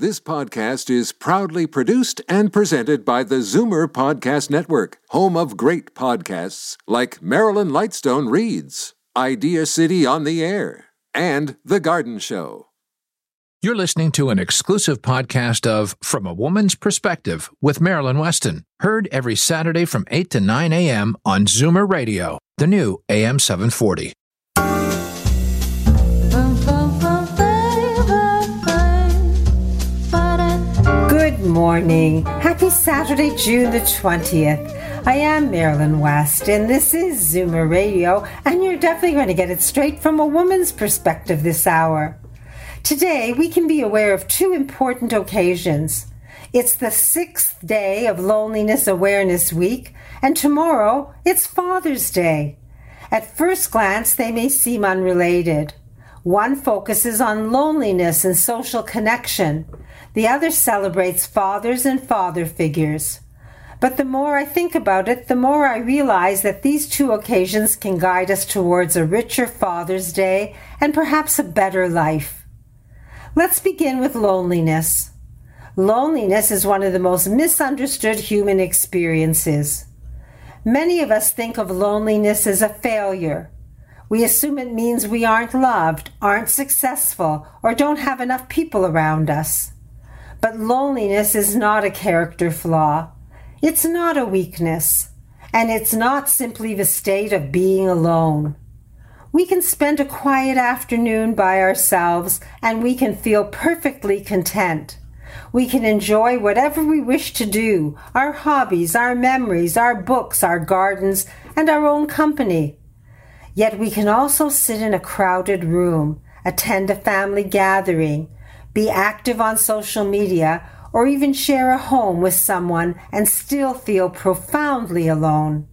This podcast is proudly produced and presented by the Zoomer Podcast Network, home of great podcasts like Marilyn Lightstone Reads, Idea City on the Air, and The Garden Show. You're listening to an exclusive podcast of From a Woman's Perspective with Marilyn Weston, heard every Saturday from 8 to 9 a.m. on Zoomer Radio, the new AM 740. Good morning. Happy Saturday, June the 20th. I am Marilyn West, and this is Zoomer Radio, and you're definitely going to get it straight from a woman's perspective this hour. Today, we can be aware of two important occasions. It's the 6th day of Loneliness Awareness Week, and tomorrow, it's Father's Day. At first glance, they may seem unrelated. One focuses on loneliness and social connection. The other celebrates fathers and father figures. But the more I think about it, the more I realize that these two occasions can guide us towards a richer Father's Day and perhaps a better life. Let's begin with loneliness. Loneliness is one of the most misunderstood human experiences. Many of us think of loneliness as a failure. We assume it means we aren't loved, aren't successful, or don't have enough people around us. But loneliness is not a character flaw. It's not a weakness. And it's not simply the state of being alone. We can spend a quiet afternoon by ourselves and we can feel perfectly content. We can enjoy whatever we wish to do, our hobbies, our memories, our books, our gardens, and our own company. Yet we can also sit in a crowded room, attend a family gathering, be active on social media, or even share a home with someone and still feel profoundly alone.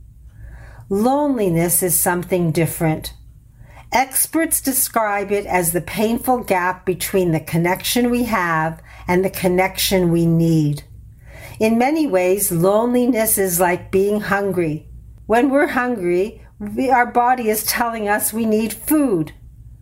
Loneliness is something different. Experts describe it as the painful gap between the connection we have and the connection we need. In many ways, loneliness is like being hungry. When we're hungry, our body is telling us we need food.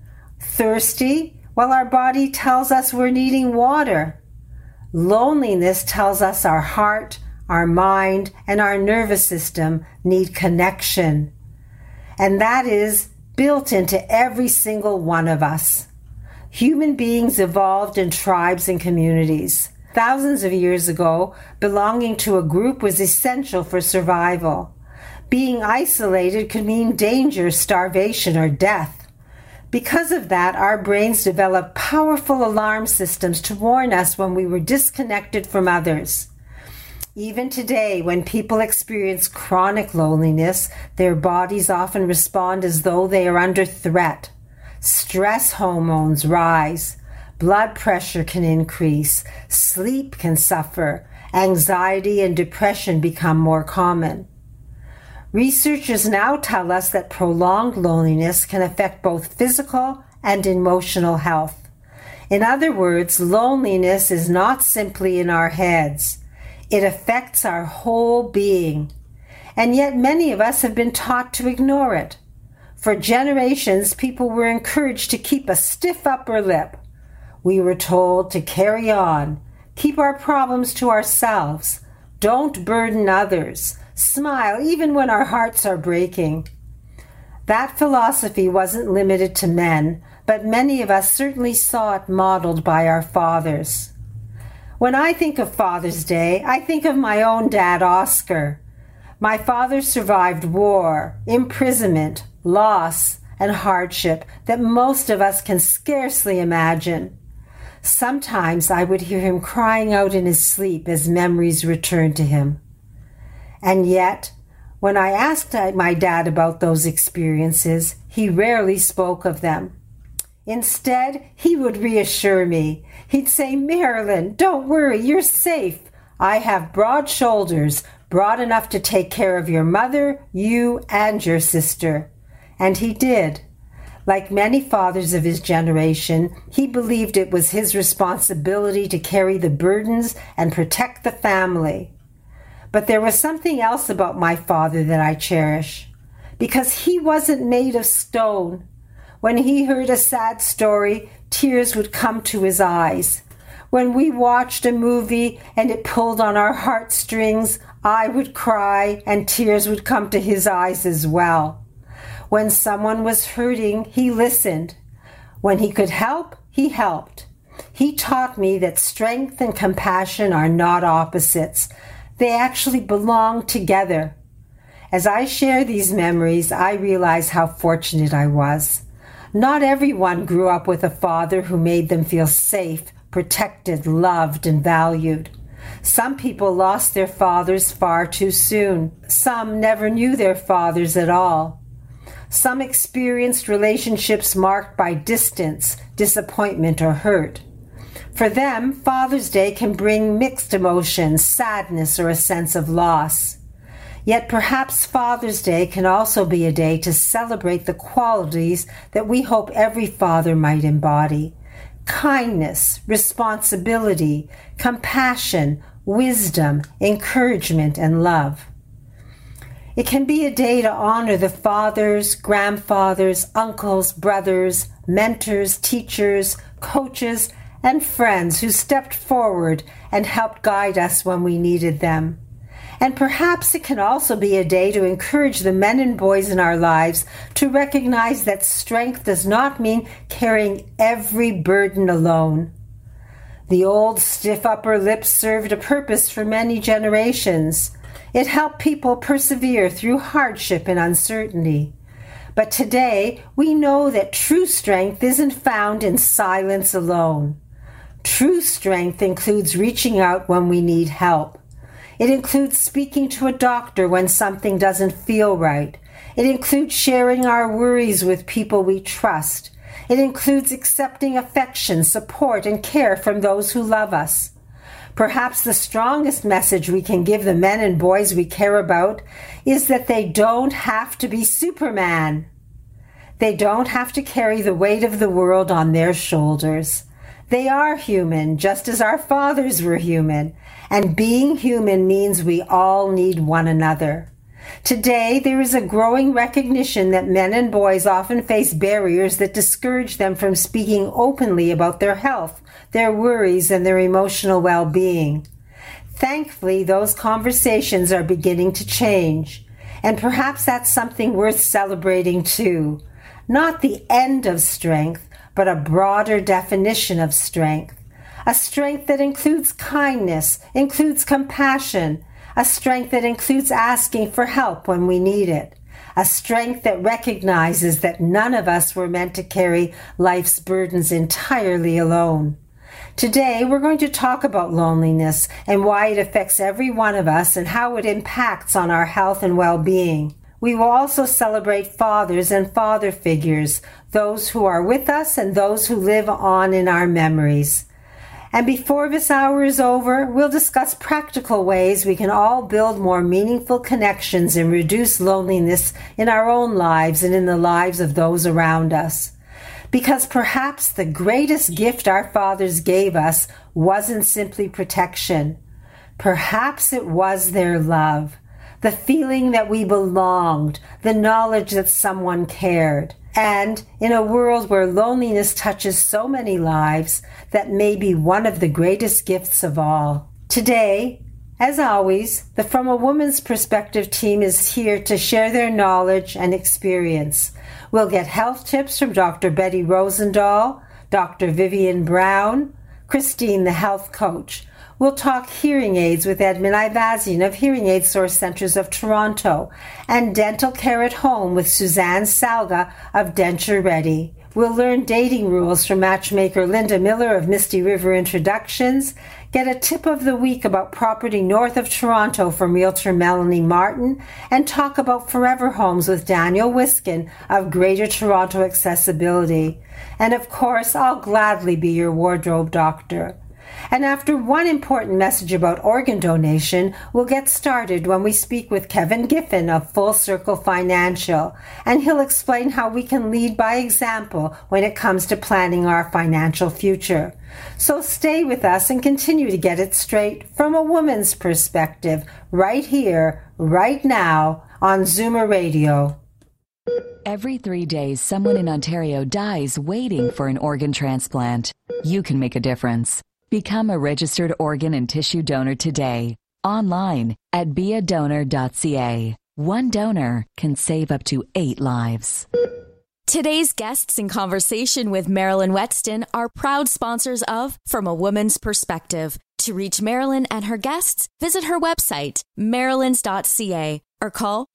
Thirsty? Well, our body tells us we're needing water. Loneliness tells us our heart, our mind, and our nervous system need connection. And that is built into every single one of us. Human beings evolved in tribes and communities. Thousands of years ago, belonging to a group was essential for survival. Being isolated could mean danger, starvation, or death. Because of that, our brains developed powerful alarm systems to warn us when we were disconnected from others. Even today, when people experience chronic loneliness, their bodies often respond as though they are under threat. Stress hormones rise, blood pressure can increase, sleep can suffer, anxiety and depression become more common. Researchers now tell us that prolonged loneliness can affect both physical and emotional health. In other words, loneliness is not simply in our heads. It affects our whole being. And yet many of us have been taught to ignore it. For generations, people were encouraged to keep a stiff upper lip. We were told to carry on, keep our problems to ourselves, don't burden others, smile even when our hearts are breaking. That philosophy wasn't limited to men, but many of us certainly saw it modeled by our fathers. When I think of Father's Day, I think of my own dad, Oscar. My father survived war, imprisonment, loss, and hardship that most of us can scarcely imagine. Sometimes I would hear him crying out in his sleep as memories returned to him. And yet, when I asked my dad about those experiences, he rarely spoke of them. Instead, he would reassure me. He'd say, "Marilyn, don't worry, you're safe. I have broad shoulders, broad enough to take care of your mother, you, and your sister." And he did. Like many fathers of his generation, he believed it was his responsibility to carry the burdens and protect the family. But there was something else about my father that I cherish, because he wasn't made of stone. When he heard a sad story, tears would come to his eyes. When we watched a movie and it pulled on our heartstrings, I would cry and tears would come to his eyes as well. When someone was hurting, he listened. When he could help, he helped. He taught me that strength and compassion are not opposites. They actually belong together. As I share these memories, I realize how fortunate I was. Not everyone grew up with a father who made them feel safe, protected, loved, and valued. Some people lost their fathers far too soon. Some never knew their fathers at all. Some experienced relationships marked by distance, disappointment, or hurt. For them, Father's Day can bring mixed emotions, sadness, or a sense of loss. Yet perhaps Father's Day can also be a day to celebrate the qualities that we hope every father might embody: kindness, responsibility, compassion, wisdom, encouragement, and love. It can be a day to honor the fathers, grandfathers, uncles, brothers, mentors, teachers, coaches, and friends who stepped forward and helped guide us when we needed them. And perhaps it can also be a day to encourage the men and boys in our lives to recognize that strength does not mean carrying every burden alone. The old stiff upper lip served a purpose for many generations. It helped people persevere through hardship and uncertainty. But today, we know that true strength isn't found in silence alone. True strength includes reaching out when we need help. It includes speaking to a doctor when something doesn't feel right. It includes sharing our worries with people we trust. It includes accepting affection, support, and care from those who love us. Perhaps the strongest message we can give the men and boys we care about is that they don't have to be Superman. They don't have to carry the weight of the world on their shoulders. They are human, just as our fathers were human, and being human means we all need one another. Today, there is a growing recognition that men and boys often face barriers that discourage them from speaking openly about their health, their worries, and their emotional well-being. Thankfully, those conversations are beginning to change, and perhaps that's something worth celebrating too. Not the end of strength, but a broader definition of strength. A strength that includes kindness, includes compassion, a strength that includes asking for help when we need it, a strength that recognizes that none of us were meant to carry life's burdens entirely alone. Today, we're going to talk about loneliness and why it affects every one of us and how it impacts on our health and well-being. We will also celebrate fathers and father figures, those who are with us and those who live on in our memories. And before this hour is over, we'll discuss practical ways we can all build more meaningful connections and reduce loneliness in our own lives and in the lives of those around us. Because perhaps the greatest gift our fathers gave us wasn't simply protection. Perhaps it was their love, the feeling that we belonged, the knowledge that someone cared. And in a world where loneliness touches so many lives, that may be one of the greatest gifts of all. Today, as always, the From a Woman's Perspective team is here to share their knowledge and experience. We'll get health tips from Dr. Betty Rosendahl, Dr. Vivian Brown, Christine, the health coach. We'll talk hearing aids with Edmund Ivazian of Hearing Aid Source Centers of Toronto, and dental care at home with Suzanne Salga of Denture Ready. We'll learn dating rules from matchmaker Linda Miller of Misty River Introductions, get a tip of the week about property north of Toronto from realtor Melanie Martin, and talk about forever homes with Daniel Wiskin of Greater Toronto Accessibility. And of course, I'll gladly be your wardrobe doctor. And after one important message about organ donation, we'll get started when we speak with Kevin Giffen of Full Circle Financial, and he'll explain how we can lead by example when it comes to planning our financial future. So stay with us and continue to get it straight from a woman's perspective, right here, right now, on Zoomer Radio. Every 3 days, someone in Ontario dies waiting for an organ transplant. You can make a difference. Become a registered organ and tissue donor today. Online at beadonor.ca. One donor can save up to 8 lives. Today's guests in conversation with Marilyn Wetston are proud sponsors of From a Woman's Perspective. To reach Marilyn and her guests, visit her website, marilyns.ca, or call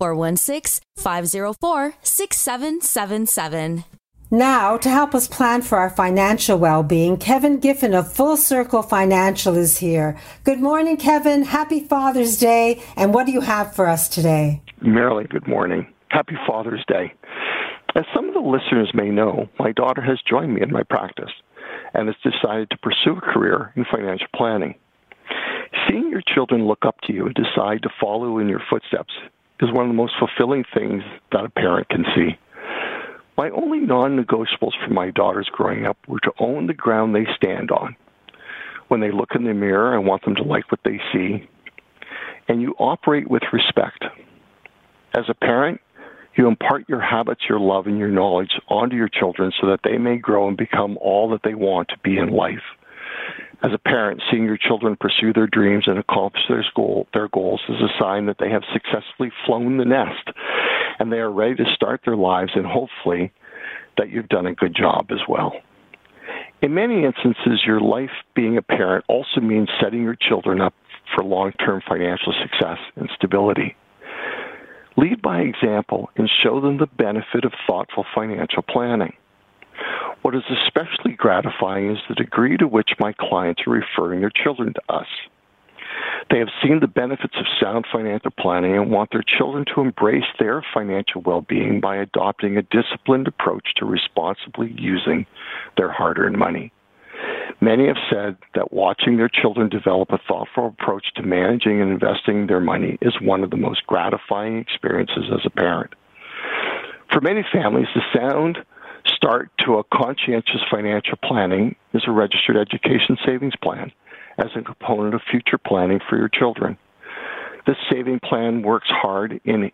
416-504-6777. Now, to help us plan for our financial well-being, Kevin Giffen of Full Circle Financial is here. Good morning, Kevin. Happy Father's Day. And what do you have for us today? Marilyn, good morning. Happy Father's Day. As some of the listeners may know, my daughter has joined me in my practice and has decided to pursue a career in financial planning. Seeing your children look up to you and decide to follow in your footsteps is one of the most fulfilling things that a parent can see. My only non-negotiables for my daughters growing up were to own the ground they stand on. When they look in the mirror, I want them to like what they see. And you operate with respect. As a parent, you impart your habits, your love, and your knowledge onto your children so that they may grow and become all that they want to be in life. As a parent, seeing your children pursue their dreams and accomplish their goals is a sign that they have successfully flown the nest and they are ready to start their lives, and hopefully that you've done a good job as well. In many instances, your life being a parent also means setting your children up for long-term financial success and stability. Lead by example and show them the benefit of thoughtful financial planning. What is especially gratifying is the degree to which my clients are referring their children to us. They have seen the benefits of sound financial planning and want their children to embrace their financial well-being by adopting a disciplined approach to responsibly using their hard-earned money. Many have said that watching their children develop a thoughtful approach to managing and investing their money is one of the most gratifying experiences as a parent. For many families, the sound start to a conscientious financial planning is a registered education savings plan as a component of future planning for your children. This saving plan works hand in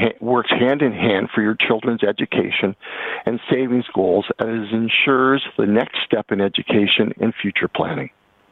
hand for your children's education and savings goals as it ensures the next step in education and future planning.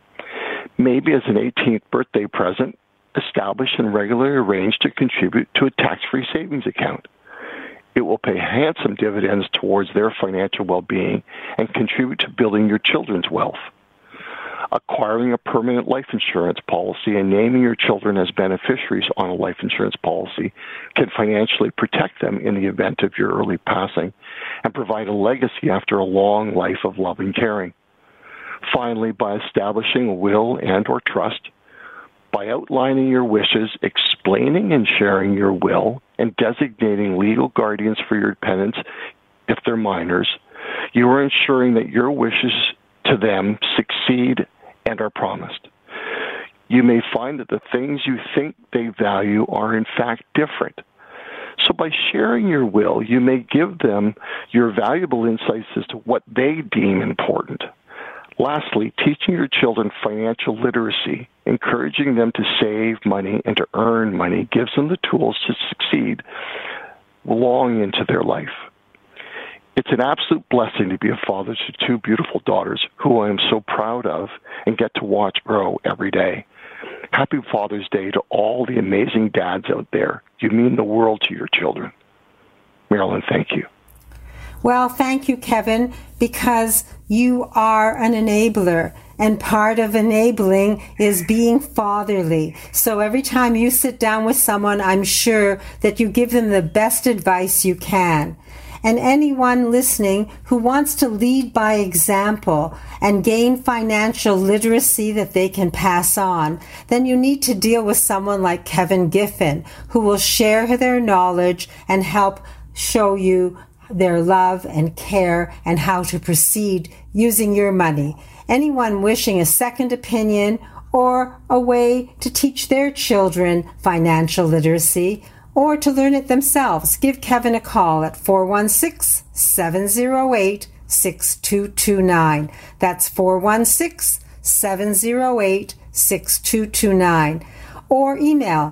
Maybe as an 18th birthday present, establish and regularly arrange to contribute to a tax-free savings account. It will pay handsome dividends towards their financial well-being and contribute to building your children's wealth. Acquiring a permanent life insurance policy and naming your children as beneficiaries on a life insurance policy can financially protect them in the event of your early passing and provide a legacy after a long life of love and caring. Finally, by establishing a will and or trust, by outlining your wishes, explaining and sharing your will, and designating legal guardians for your dependents if they're minors, you are ensuring that your wishes to them succeed and are promised. You may find that the things you think they value are in fact different. So by sharing your will, you may give them your valuable insights as to what they deem important. Lastly, teaching your children financial literacy, encouraging them to save money and to earn money, gives them the tools to succeed long into their life. It's an absolute blessing to be a father to 2 beautiful daughters who I am so proud of and get to watch grow every day. Happy Father's Day to all the amazing dads out there. You mean the world to your children. Marilyn, thank you. Well, thank you, Kevin, because you are an enabler, and part of enabling is being fatherly. So every time you sit down with someone, I'm sure that you give them the best advice you can. And anyone listening who wants to lead by example and gain financial literacy that they can pass on, then you need to deal with someone like Kevin Giffen, who will share their knowledge and help show you their love and care and how to proceed using your money. Anyone wishing a second opinion or a way to teach their children financial literacy or to learn it themselves, give Kevin a call at 416-708-6229. That's 416-708-6229. or email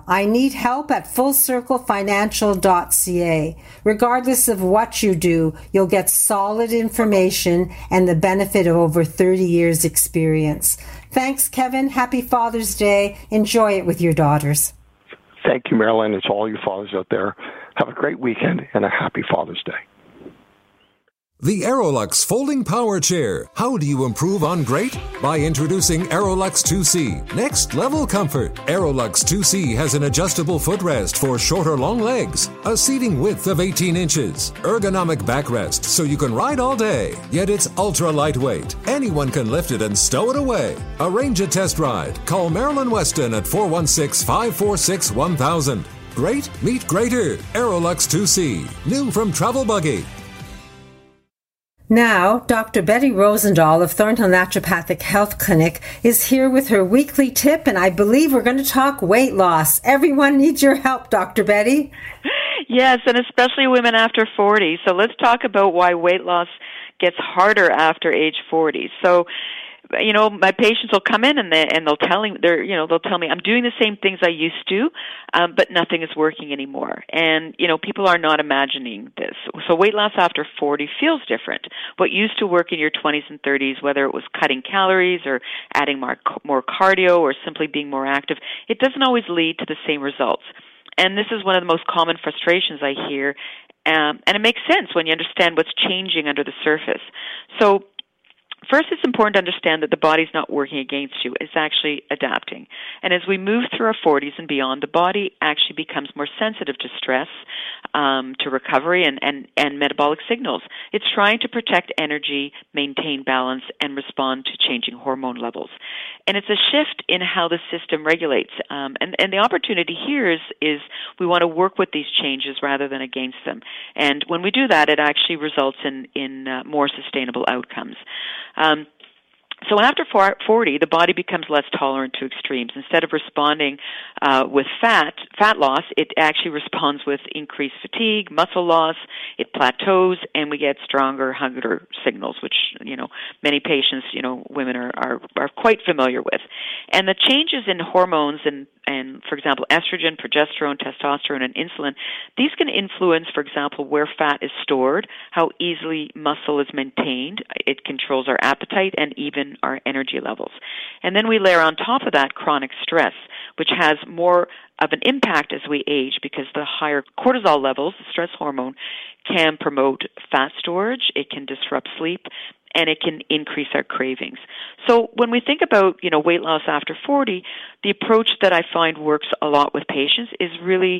ineedhelp@fullcirclefinancial.ca. Regardless of what you do, you'll get solid information and the benefit of over 30 years experience. Thanks, Kevin. Happy Father's Day. Enjoy it with your daughters. Thank you, Marilyn. It's all you fathers out there. Have a great weekend and a happy Father's Day. The Aerolux Folding Power Chair. How do you improve on great? By introducing Aerolux 2C. Next level comfort. Aerolux 2C has an adjustable footrest for short or long legs, a seating width of 18 inches, ergonomic backrest so you can ride all day, yet it's ultra lightweight. Anyone can lift it and stow it away. Arrange a test ride. Call Marilyn Weston at 416-546-1000. Great meet greater. Aerolux 2C. New from Travel Buggy. Now, Dr. Betty Rosendahl of Thornhill Naturopathic Health Clinic is here with her weekly tip, and I believe we're going to talk weight loss. Everyone needs your help, Dr. Betty. Yes, and especially women after 40. So let's talk about why weight loss gets harder after age 40. So, you know, my patients will come in and they'll tell me I'm doing the same things I used to, but nothing is working anymore. And you know, people are not imagining this. So weight loss after 40 feels different. What used to work in your 20s and 30s, whether it was cutting calories or adding more cardio or simply being more active, it doesn't always lead to the same results. And this is one of the most common frustrations I hear, and it makes sense when you understand what's changing under the surface. So first, it's important to understand that the body's not working against you. It's actually adapting. And as we move through our 40s and beyond, the body actually becomes more sensitive to stress, to recovery, and metabolic signals. It's trying to protect energy, maintain balance, and respond to changing hormone levels. And it's a shift in how the system regulates. And the opportunity here is we want to work with these changes rather than against them. And when we do that, it actually results in more sustainable outcomes. So after 40, the body becomes less tolerant to extremes. Instead of responding with fat loss, it actually responds with increased fatigue, muscle loss, it plateaus, and we get stronger hunger signals, which, you know, many patients, you know, women are quite familiar with. And the changes in hormones and for example, estrogen, progesterone, testosterone, and insulin, these can influence, for example, where fat is stored, how easily muscle is maintained. It controls our appetite and even our energy levels. And then we layer on top of that chronic stress, which has more of an impact as we age because the higher cortisol levels, the stress hormone, can promote fat storage, it can disrupt sleep, and it can increase our cravings. So when we think about, you know, weight loss after 40, the approach that I find works a lot with patients is really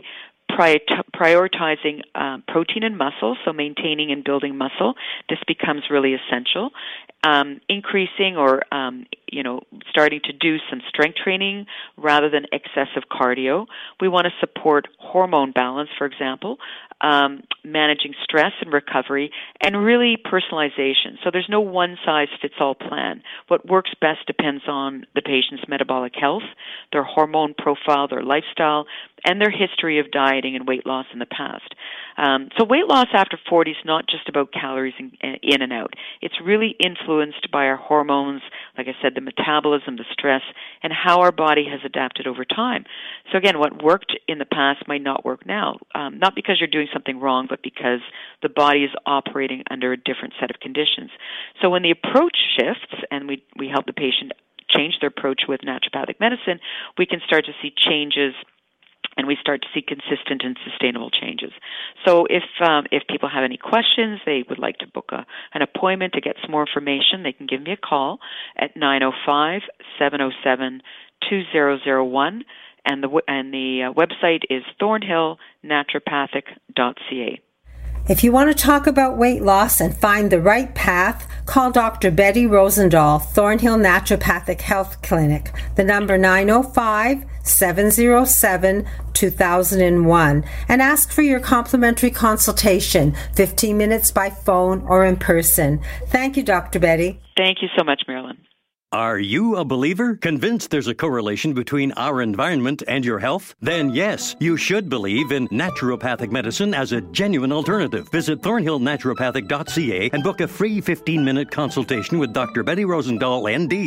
prioritizing protein and muscle, so maintaining and building muscle. This becomes really essential. Increasing or, starting to do some strength training rather than excessive cardio. We want to support hormone balance, for example, managing stress and recovery, and really personalization. So there's no one-size-fits-all plan. What works best depends on the patient's metabolic health, their hormone profile, their lifestyle, and their history of dieting and weight loss in the past. So weight loss after 40 is not just about calories in and out. It's really influenced by our hormones, like I said, the metabolism, the stress, and how our body has adapted over time. So again, what worked in the past might not work now, not because you're doing something wrong, but because the body is operating under a different set of conditions. So when the approach shifts and we help the patient change their approach with naturopathic medicine, we can start to see changes and we start to see consistent and sustainable changes. So if people have any questions, they would like to book an appointment to get some more information, they can give me a call at 905-707-2001, and the website is thornhillnaturopathic.ca. If you want to talk about weight loss and find the right path, call Dr. Betty Rosendahl, Thornhill Naturopathic Health Clinic. The number 905-707-2001, and ask for your complimentary consultation, 15 minutes by phone or in person. Thank you, Dr. Betty. Thank you so much, Marilyn. Are you a believer? Convinced there's a correlation between our environment and your health? Then yes, you should believe in naturopathic medicine as a genuine alternative. Visit thornhillnaturopathic.ca and book a free 15-minute consultation with Dr. Betty Rosendahl, ND.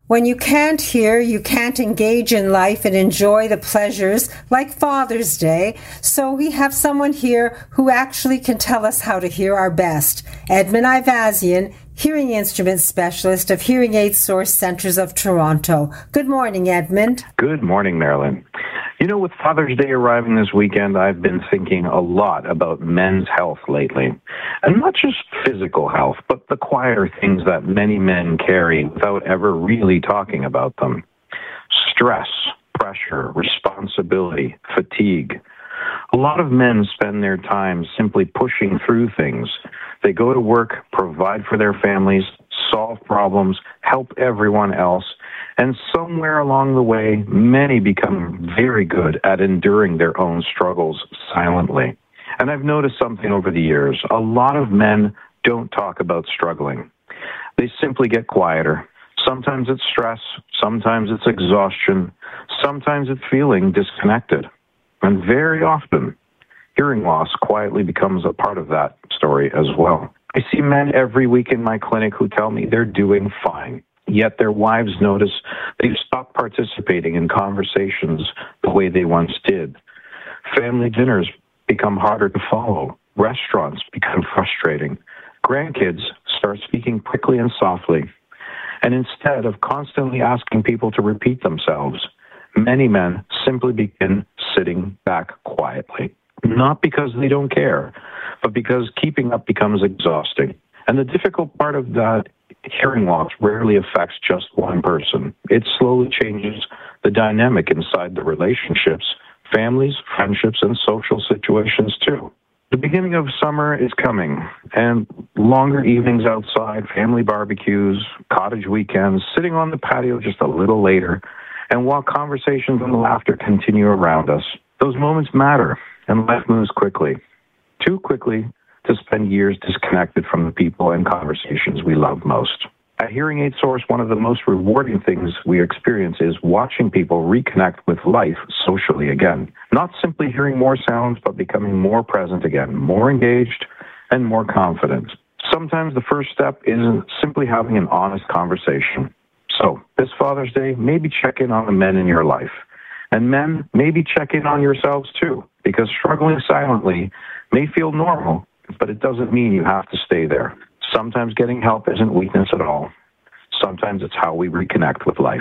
When you can't hear, you can't engage in life and enjoy the pleasures like Father's Day. So we have someone here who actually can tell us how to hear our best. Edmund Ivazian, hearing instrument specialist of Hearing Aid Source Centers of Toronto. Good morning, Edmund. Good morning, Marilyn. You know, with Father's Day arriving this weekend, I've been thinking a lot about men's health lately. And not just physical health, but the quieter things that many men carry without ever really talking about them. Stress, pressure, responsibility, fatigue. A lot of men spend their time simply pushing through things. They go to work, provide for their families, solve problems, help everyone else, and somewhere along the way, many become very good at enduring their own struggles silently. And I've noticed something over the years. A lot of men don't talk about struggling. They simply get quieter. Sometimes it's stress, sometimes it's exhaustion, sometimes it's feeling disconnected. And very often, hearing loss quietly becomes a part of that story as well. I see men every week in my clinic who tell me they're doing fine. Yet their wives notice they've stopped participating in conversations the way they once did. Family dinners become harder to follow. Restaurants become frustrating. Grandkids start speaking quickly and softly. And instead of constantly asking people to repeat themselves, many men simply begin sitting back quietly. Not because they don't care, but because keeping up becomes exhausting. And the difficult part of that hearing loss rarely affects just one person. It slowly changes the dynamic inside the relationships, families, friendships, and social situations too. The beginning of summer is coming, and longer evenings outside, family barbecues, cottage weekends, sitting on the patio just a little later, and while conversations and laughter continue around us, those moments matter, and life moves quickly. Too quickly to spend years disconnected from the people and conversations we love most. At Hearing Aid Source, one of the most rewarding things we experience is watching people reconnect with life socially again. Not simply hearing more sounds, but becoming more present again, more engaged, and more confident. Sometimes the first step is simply having an honest conversation. So, this Father's Day, maybe check in on the men in your life. And men, maybe check in on yourselves too, because struggling silently may feel normal, but it doesn't mean you have to stay there. Sometimes getting help isn't weakness at all. Sometimes it's how we reconnect with life.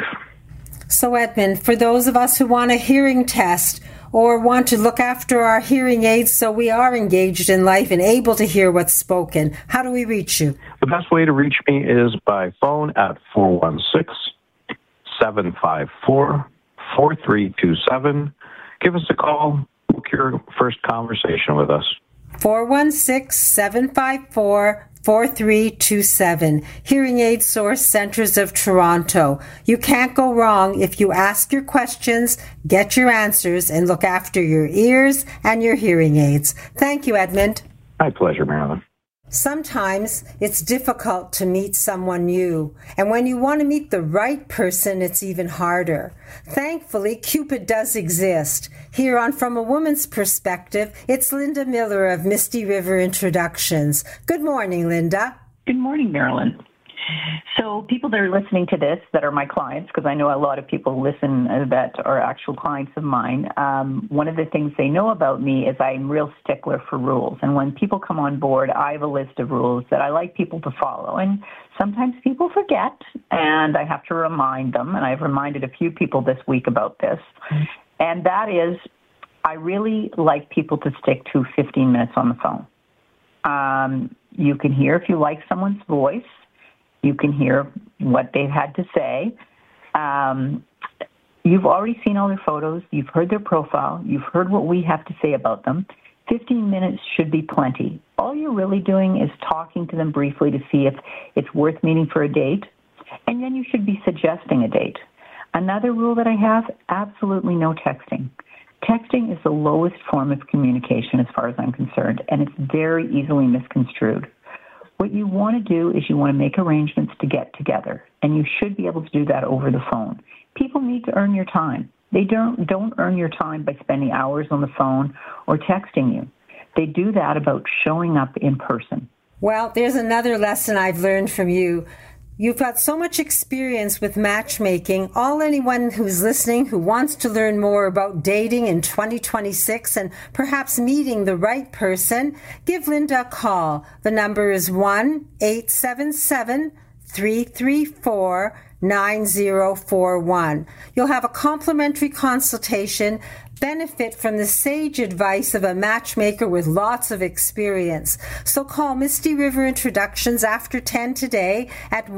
So, Edmund, for those of us who want a hearing test or want to look after our hearing aids so we are engaged in life and able to hear what's spoken, how do we reach you? The best way to reach me is by phone at 416-754-4327. Give us a call. Book your first conversation with us. 416-754-4327. Hearing Aid Source Centers of Toronto. You can't go wrong if you ask your questions, get your answers, and look after your ears and your hearing aids. Thank you, Edmund. My pleasure, Marilyn. Sometimes it's difficult to meet someone new, and when you want to meet the right person, it's even harder. Thankfully, Cupid does exist. Here on From a Woman's Perspective, it's Linda Miller of Misty River Introductions. Good morning, Linda. Good morning, Marilyn. So people that are listening to this that are my clients, because I know a lot of people listen that are actual clients of mine, one of the things they know about me is I'm real stickler for rules. And when people come on board, I have a list of rules that I like people to follow. And sometimes people forget, and I have to remind them. And I've reminded a few people this week about this. And that is, I really like people to stick to 15 minutes on the phone. You can hear if you like someone's voice. You can hear what they've had to say. You've already seen all their photos. You've heard their profile. You've heard what we have to say about them. 15 minutes should be plenty. All you're really doing is talking to them briefly to see if it's worth meeting for a date, and then you should be suggesting a date. Another rule that I have, absolutely no texting. Texting is the lowest form of communication as far as I'm concerned, and it's very easily misconstrued. What you want to do is you want to make arrangements to get together, and you should be able to do that over the phone. People need to earn your time. They don't earn your time by spending hours on the phone or texting you. They do that about showing up in person. Well, there's another lesson I've learned from you. You've got so much experience with matchmaking. Anyone who's listening who wants to learn more about dating in 2026 and perhaps meeting the right person, give Linda a call. The number is 1-877-334-9041. You'll have a complimentary consultation, benefit from the sage advice of a matchmaker with lots of experience. So call Misty River Introductions after 10 today at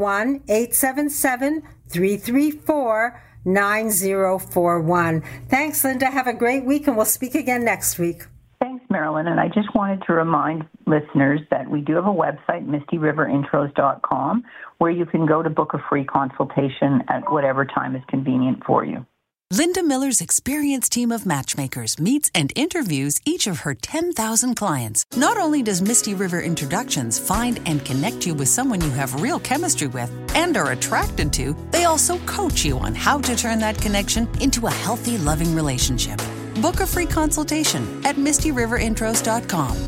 1-877-334-9041. Thanks, Linda. Have a great week, and we'll speak again next week. Thanks, Marilyn. And I just wanted to remind listeners that we do have a website, mistyriverinTros.com, where you can go to book a free consultation at whatever time is convenient for you. Linda Miller's experienced team of matchmakers meets and interviews each of her 10,000 clients. Not only does Misty River Introductions find and connect you with someone you have real chemistry with and are attracted to, they also coach you on how to turn that connection into a healthy, loving relationship. Book a free consultation at mistyriverinTros.com.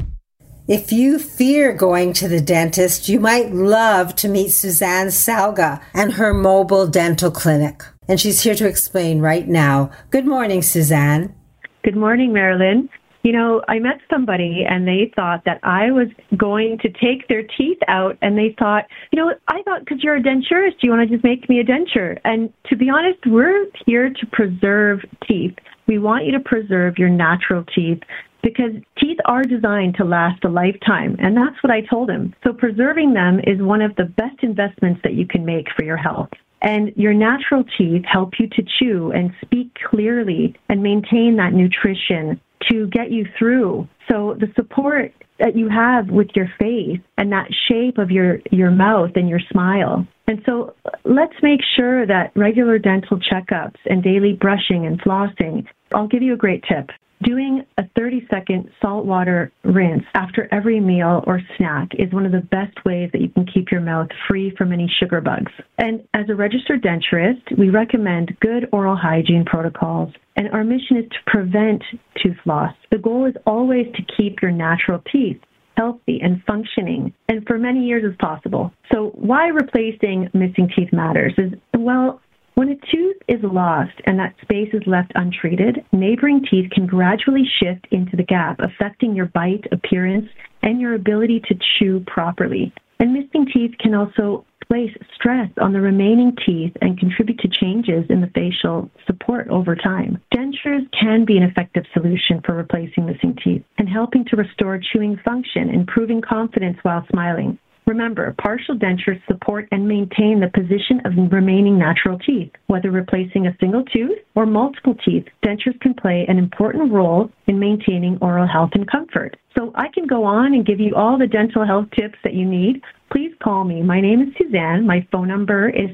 If you fear going to the dentist, you might love to meet Suzanne Salga and her mobile dental clinic. And she's here to explain right now. Good morning, Suzanne. Good morning, Marilyn. You know, I met somebody and they thought that I was going to take their teeth out, and they thought, I thought because you're a denturist, you want to just make me a denture. And to be honest, we're here to preserve teeth. We want you to preserve your natural teeth, because teeth are designed to last a lifetime, and that's what I told him. So preserving them is one of the best investments that you can make for your health. And your natural teeth help you to chew and speak clearly and maintain that nutrition to get you through. So the support that you have with your face and that shape of your mouth and your smile. And so let's make sure that regular dental checkups and daily brushing and flossing, I'll give you a great tip. Doing a 30-second saltwater rinse after every meal or snack is one of the best ways that you can keep your mouth free from any sugar bugs. And as a registered denturist, we recommend good oral hygiene protocols, and our mission is to prevent tooth loss. The goal is always to keep your natural teeth healthy and functioning, and for many years as possible. So why replacing missing teeth matters is, when a tooth is lost and that space is left untreated, neighboring teeth can gradually shift into the gap, affecting your bite, appearance, and your ability to chew properly. And missing teeth can also place stress on the remaining teeth and contribute to changes in the facial support over time. Dentures can be an effective solution for replacing missing teeth and helping to restore chewing function, improving confidence while smiling. Remember, partial dentures support and maintain the position of remaining natural teeth. Whether replacing a single tooth or multiple teeth, dentures can play an important role in maintaining oral health and comfort. So I can go on and give you all the dental health tips that you need. Please call me. My name is Suzanne. My phone number is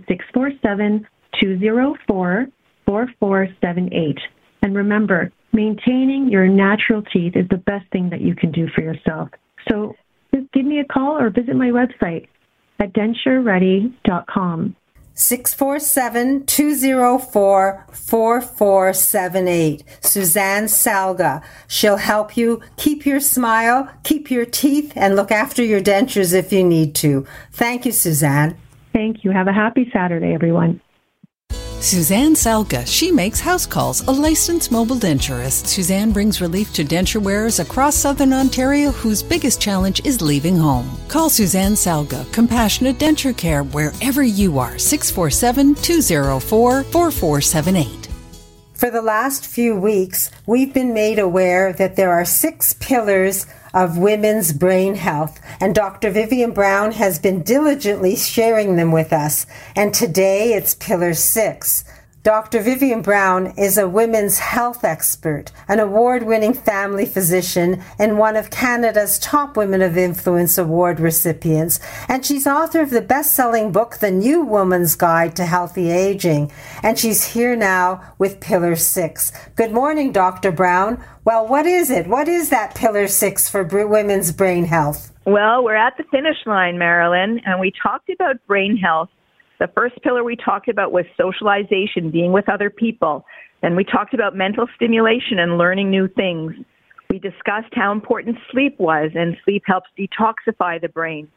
647-204-4478. And remember, maintaining your natural teeth is the best thing that you can do for yourself. So just give me a call or visit my website at dentureready.com. 647-204-4478. Suzanne Salga. She'll help you keep your smile, keep your teeth, and look after your dentures if you need to. Thank you, Suzanne. Thank you. Have a happy Saturday, everyone. Suzanne Salga. She makes house calls, a licensed mobile denturist. Suzanne brings relief to denture wearers across Southern Ontario whose biggest challenge is leaving home. Call Suzanne Salga, Compassionate Denture Care, wherever you are. 647-204-4478. For the last few weeks, we've been made aware that there are 6 pillars of women's brain health, and Dr. Vivian Brown has been diligently sharing them with us. And today it's Pillar 6. Dr. Vivian Brown is a women's health expert, an award-winning family physician, and one of Canada's top Women of Influence Award recipients. And she's author of the best-selling book, The New Woman's Guide to Healthy Aging. And she's here now with Pillar 6. Good morning, Dr. Brown. Well, what is it? What is that Pillar 6 for women's brain health? Well, we're at the finish line, Marilyn, and we talked about brain health. The first pillar we talked about was socialization, being with other people. Then we talked about mental stimulation and learning new things. We discussed how important sleep was, and sleep helps detoxify the brain.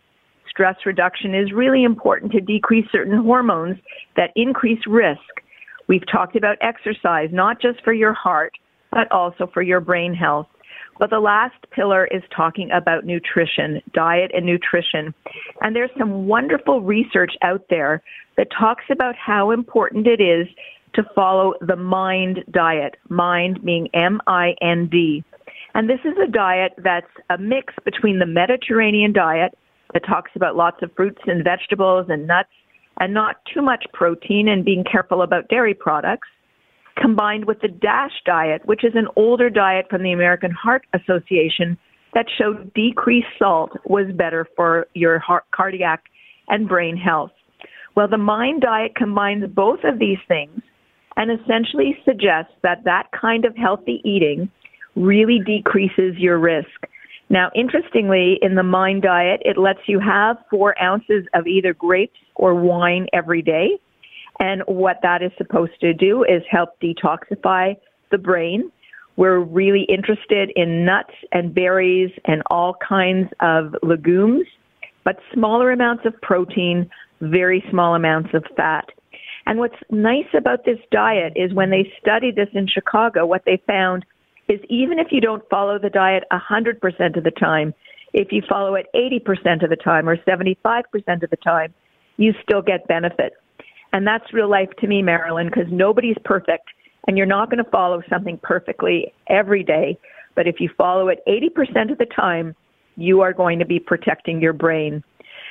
stress reduction is really important to decrease certain hormones that increase risk. We've talked about exercise, not just for your heart, but also for your brain health. But the last pillar is talking about nutrition, diet and nutrition. And there's some wonderful research out there that talks about how important it is to follow the MIND diet, MIND being M-I-N-D. And this is a diet that's a mix between the Mediterranean diet that talks about lots of fruits and vegetables and nuts and not too much protein and being careful about dairy products, combined with the DASH diet, which is an older diet from the American Heart Association that showed decreased salt was better for your heart, cardiac and brain health. Well, the MIND diet combines both of these things and essentially suggests that that kind of healthy eating really decreases your risk. Now, interestingly, in the MIND diet, it lets you have 4 ounces of either grapes or wine every day. And what that is supposed to do is help detoxify the brain. We're really interested in nuts and berries and all kinds of legumes, but smaller amounts of protein, very small amounts of fat. And what's nice about this diet is when they studied this in Chicago, what they found is even if you don't follow the diet 100% of the time, if you follow it 80% of the time or 75% of the time, you still get benefit. And that's real life to me, Marilyn, because nobody's perfect, and you're not going to follow something perfectly every day. But if you follow it 80% of the time, you are going to be protecting your brain.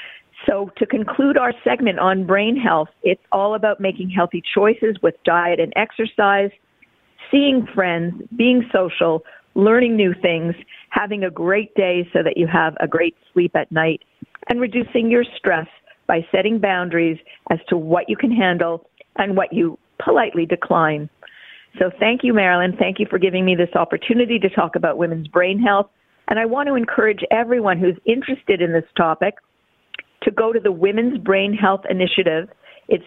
So to conclude our segment on brain health, it's all about making healthy choices with diet and exercise, seeing friends, being social, learning new things, having a great day so that you have a great sleep at night, and reducing your stress by setting boundaries as to what you can handle and what you politely decline. So thank you, Marilyn. Thank you for giving me this opportunity to talk about women's brain health. And I want to encourage everyone who's interested in this topic to go to the Women's Brain Health Initiative. It's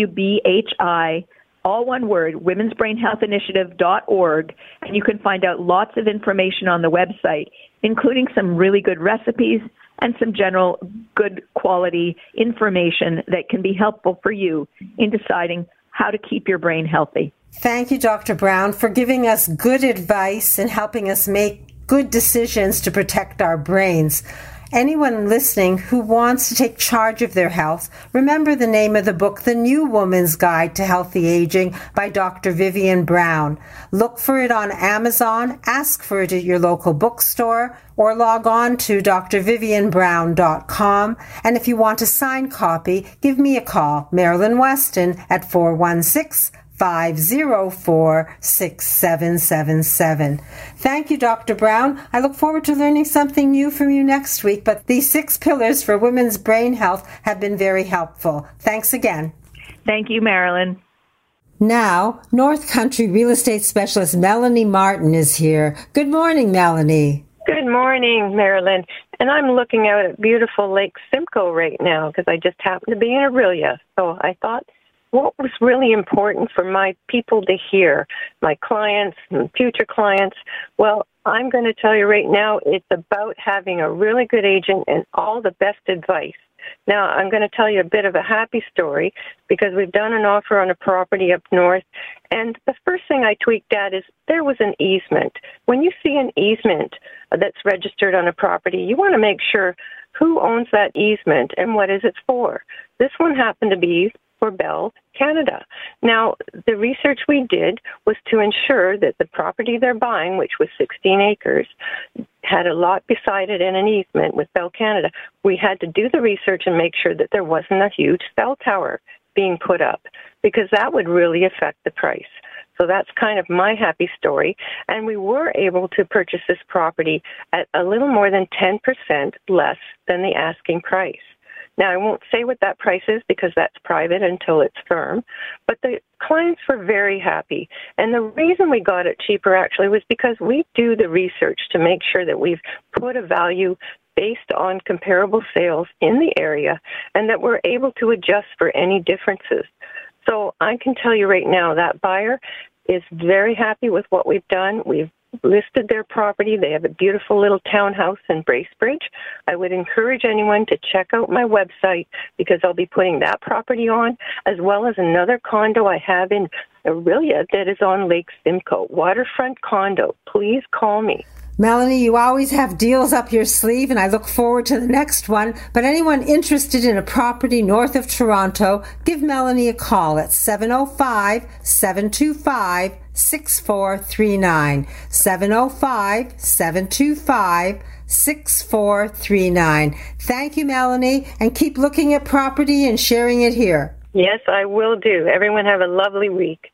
WBHI, all one word, womensbrainhealthinitiative.org, and you can find out lots of information on the website, including some really good recipes and some general good quality information that can be helpful for you in deciding how to keep your brain healthy. Thank you, Dr. Brown, for giving us good advice and helping us make good decisions to protect our brains. Anyone listening who wants to take charge of their health, remember the name of the book, The New Woman's Guide to Healthy Aging by Dr. Vivian Brown. Look for it on Amazon, ask for it at your local bookstore, or log on to drvivianbrown.com. And if you want a signed copy, give me a call, Marilyn Weston, at 416-504-6777. Thank you, Dr. Brown. I look forward to learning something new from you next week, but these 6 pillars for women's brain health have been very helpful. Thanks again. Thank you, Marilyn. Now, North Country real estate specialist Melanie Martin is here. Good morning, Melanie. Good morning, Marilyn. And I'm looking out at beautiful Lake Simcoe right now because I just happen to be in Aurelia. So I thought, what was really important for my people to hear, my clients and future clients? Well, I'm going to tell you right now, it's about having a really good agent and all the best advice. Now, I'm going to tell you a bit of a happy story because we've done an offer on a property up north, and the first thing I tweaked at is there was an easement. When you see an easement that's registered on a property, you want to make sure who owns that easement and what is it for. This one happened to be for Bell Canada. Now, the research we did was to ensure that the property they're buying, which was 16 acres, had a lot beside it and an easement with Bell Canada. We had to do the research and make sure that there wasn't a huge cell tower being put up because that would really affect the price. So that's kind of my happy story. And we were able to purchase this property at a little more than 10% less than the asking price. Now, I won't say what that price is because that's private until it's firm, but the clients were very happy. And the reason we got it cheaper actually was because we do the research to make sure that we've put a value based on comparable sales in the area and that we're able to adjust for any differences. So I can tell you right now that buyer is very happy with what we've done. We've listed their property. They have a beautiful little townhouse in Bracebridge. I would encourage anyone to check out my website because I'll be putting that property on, as well as another condo I have in Orillia that is on Lake Simcoe, waterfront condo. Please call me. Melanie, you always have deals up your sleeve, and I look forward to the next one. But anyone interested in a property north of Toronto, give Melanie a call at 705-725-6439. 705-725-6439. Thank you, Melanie, and keep looking at property and sharing it here. Yes, I will do. Everyone have a lovely week.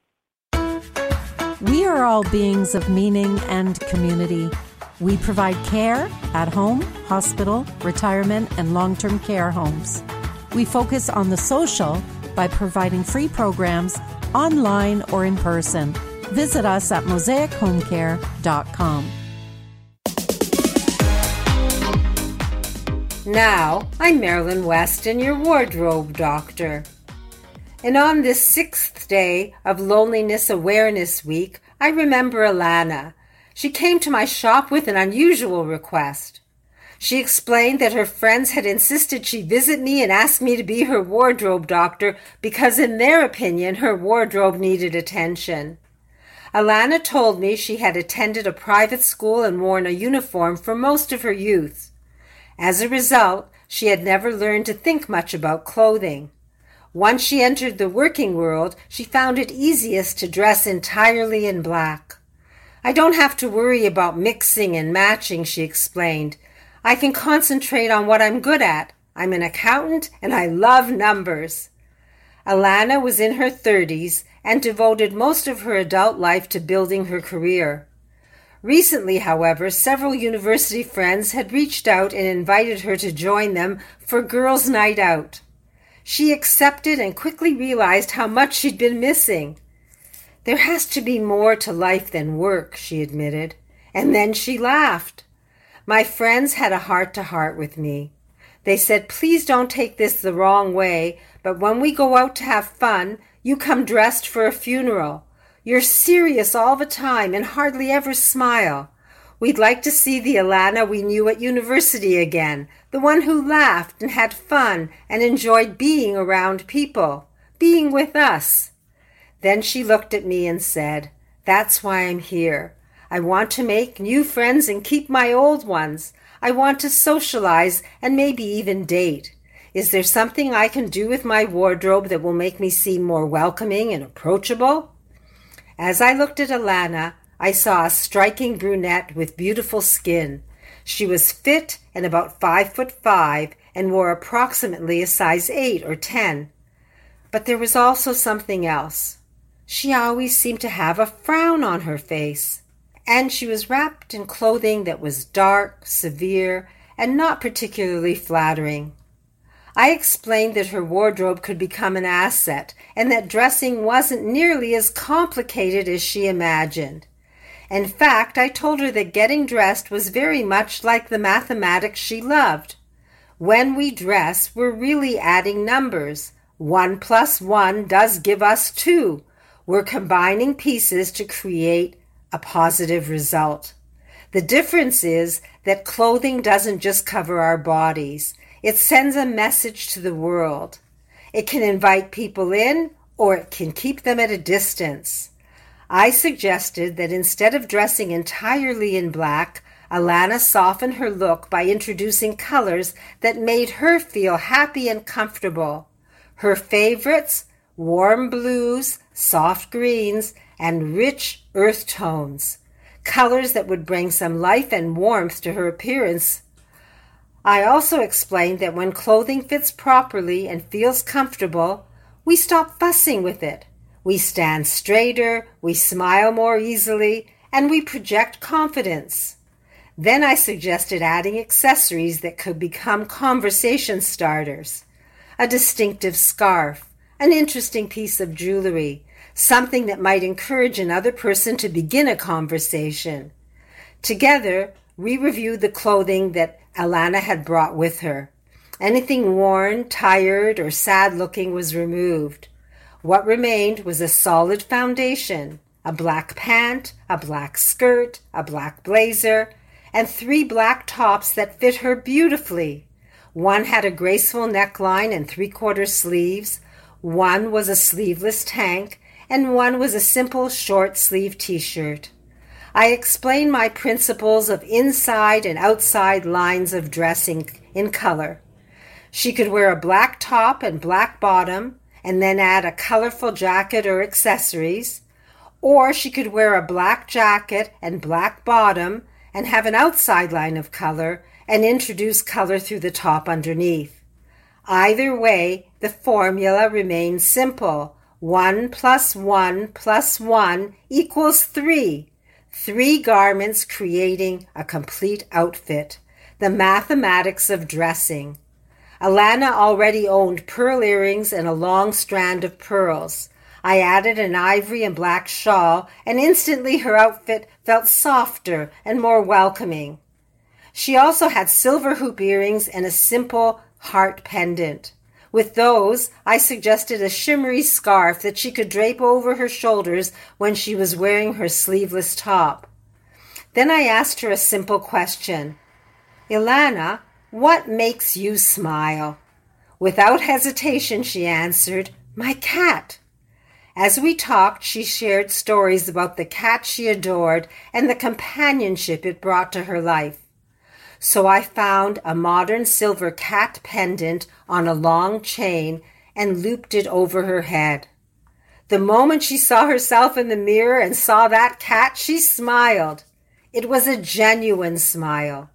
We are all beings of meaning and community. We provide care at home, hospital, retirement, and long-term care homes. We focus on the social by providing free programs online or in person. Visit us at mosaichomecare.com. Now, I'm Marilyn Weston, your wardrobe doctor. And on this 6th day of Loneliness Awareness Week, I remember Alana. She came to my shop with an unusual request. She explained that her friends had insisted she visit me and ask me to be her wardrobe doctor because in their opinion her wardrobe needed attention. Alana told me she had attended a private school and worn a uniform for most of her youth. As a result, she had never learned to think much about clothing. Once she entered the working world, she found it easiest to dress entirely in black. I don't have to worry about mixing and matching, she explained. I can concentrate on what I'm good at. I'm an accountant and I love numbers. Alana was in her 30s and devoted most of her adult life to building her career. Recently, however, several university friends had reached out and invited her to join them for Girls' Night Out. She accepted and quickly realized how much she'd been missing. There has to be more to life than work, she admitted. And then she laughed. My friends had a heart-to-heart with me. They said, please don't take this the wrong way, but when we go out to have fun, you come dressed for a funeral. You're serious all the time and hardly ever smile. We'd like to see the Alana we knew at university again, the one who laughed and had fun and enjoyed being around people, being with us. Then she looked at me and said, that's why I'm here. I want to make new friends and keep my old ones. I want to socialize and maybe even date. Is there something I can do with my wardrobe that will make me seem more welcoming and approachable? As I looked at Alana, I saw a striking brunette with beautiful skin. She was fit and about 5'5" and wore approximately a size 8 or 10. But there was also something else. She always seemed to have a frown on her face, and she was wrapped in clothing that was dark, severe, and not particularly flattering. I explained that her wardrobe could become an asset and that dressing wasn't nearly as complicated as she imagined. In fact, I told her that getting dressed was very much like the mathematics she loved. When we dress, we're really adding numbers. 1 + 1 does give us 2. We're combining pieces to create a positive result. The difference is that clothing doesn't just cover our bodies. It sends a message to the world. It can invite people in, or it can keep them at a distance. I suggested that instead of dressing entirely in black, Alana soften her look by introducing colors that made her feel happy and comfortable. Her favorites, warm blues, soft greens, and rich earth tones, colors that would bring some life and warmth to her appearance. I also explained that when clothing fits properly and feels comfortable, we stop fussing with it. We stand straighter, we smile more easily, and we project confidence. Then I suggested adding accessories that could become conversation starters. A distinctive scarf, an interesting piece of jewelry, something that might encourage another person to begin a conversation. Together, we reviewed the clothing that Alana had brought with her. Anything worn, tired, or sad-looking was removed. What remained was a solid foundation, a black pant, a black skirt, a black blazer, and 3 black tops that fit her beautifully. One had a graceful neckline and 3/4 sleeves, one was a sleeveless tank, and one was a simple short-sleeve t-shirt. I explained my principles of inside and outside lines of dressing in color. She could wear a black top and black bottom, and then add a colorful jacket or accessories, or she could wear a black jacket and black bottom and have an outside line of color and introduce color through the top underneath. Either way, the formula remains simple. 1 + 1 + 1 = 3. 3 garments creating a complete outfit. The mathematics of dressing. Alana already owned pearl earrings and a long strand of pearls. I added an ivory and black shawl, and instantly her outfit felt softer and more welcoming. She also had silver hoop earrings and a simple heart pendant. With those, I suggested a shimmery scarf that she could drape over her shoulders when she was wearing her sleeveless top. Then I asked her a simple question. "Ilana, what makes you smile?" Without hesitation, she answered, "My cat." As we talked, she shared stories about the cat she adored and the companionship it brought to her life. So I found a modern silver cat pendant on a long chain and looped it over her head. The moment she saw herself in the mirror and saw that cat, she smiled. It was a genuine smile.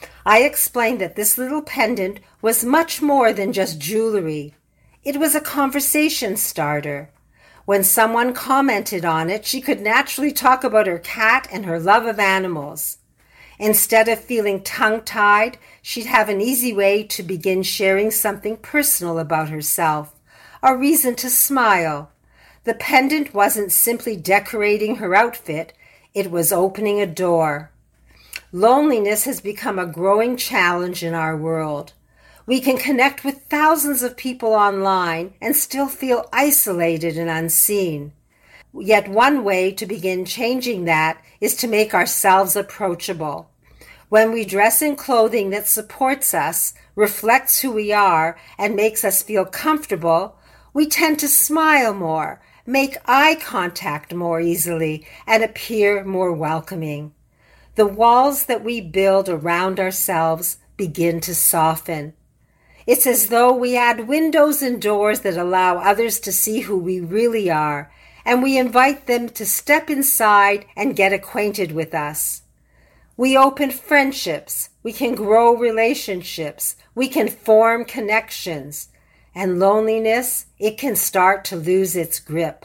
I explained that this little pendant was much more than just jewelry. It was a conversation starter. When someone commented on it, she could naturally talk about her cat and her love of animals. Instead of feeling tongue-tied, she'd have an easy way to begin sharing something personal about herself, a reason to smile. The pendant wasn't simply decorating her outfit, it was opening a door. Loneliness has become a growing challenge in our world. We can connect with thousands of people online and still feel isolated and unseen. Yet one way to begin changing that is to make ourselves approachable. When we dress in clothing that supports us, reflects who we are, and makes us feel comfortable, we tend to smile more, make eye contact more easily, and appear more welcoming. The walls that we build around ourselves begin to soften. It's as though we add windows and doors that allow others to see who we really are, and we invite them to step inside and get acquainted with us. We open friendships, we can grow relationships, we can form connections, and loneliness, it can start to lose its grip.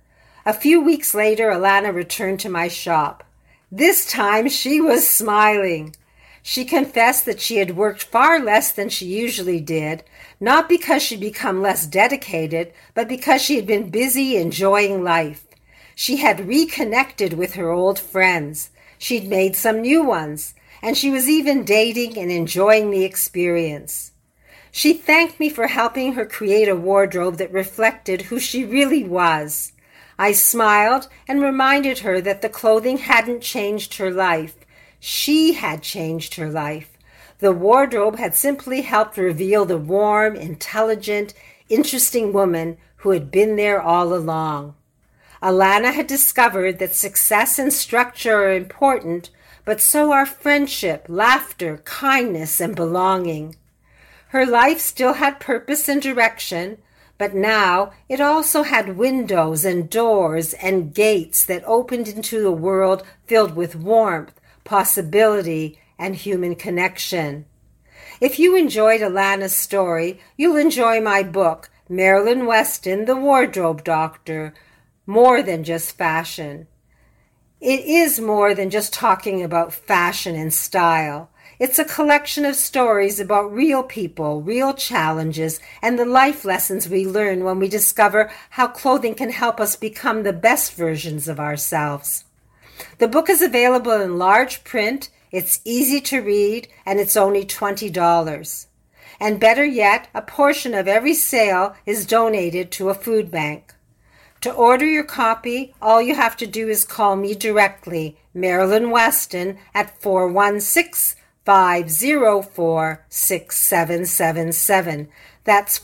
A few weeks later, Alana returned to my shop. This time she was smiling. She confessed that she had worked far less than she usually did, not because she'd become less dedicated, but because she had been busy enjoying life. She had reconnected with her old friends. She'd made some new ones, and she was even dating and enjoying the experience. She thanked me for helping her create a wardrobe that reflected who she really was. I smiled and reminded her that the clothing hadn't changed her life. She had changed her life. The wardrobe had simply helped reveal the warm, intelligent, interesting woman who had been there all along. Alana had discovered that success and structure are important, but so are friendship, laughter, kindness, and belonging. Her life still had purpose and direction, but now it also had windows and doors and gates that opened into a world filled with warmth, possibility, and human connection. If you enjoyed Alana's story, you'll enjoy my book, Marilyn Weston, The Wardrobe Doctor, More Than Just Fashion. It is more than just talking about fashion and style. It's a collection of stories about real people, real challenges, and the life lessons we learn when we discover how clothing can help us become the best versions of ourselves. The book is available in large print, it's easy to read, and it's only $20. And better yet, a portion of every sale is donated to a food bank. To order your copy, all you have to do is call me directly, Marilyn Weston, at 416-504-6777. That's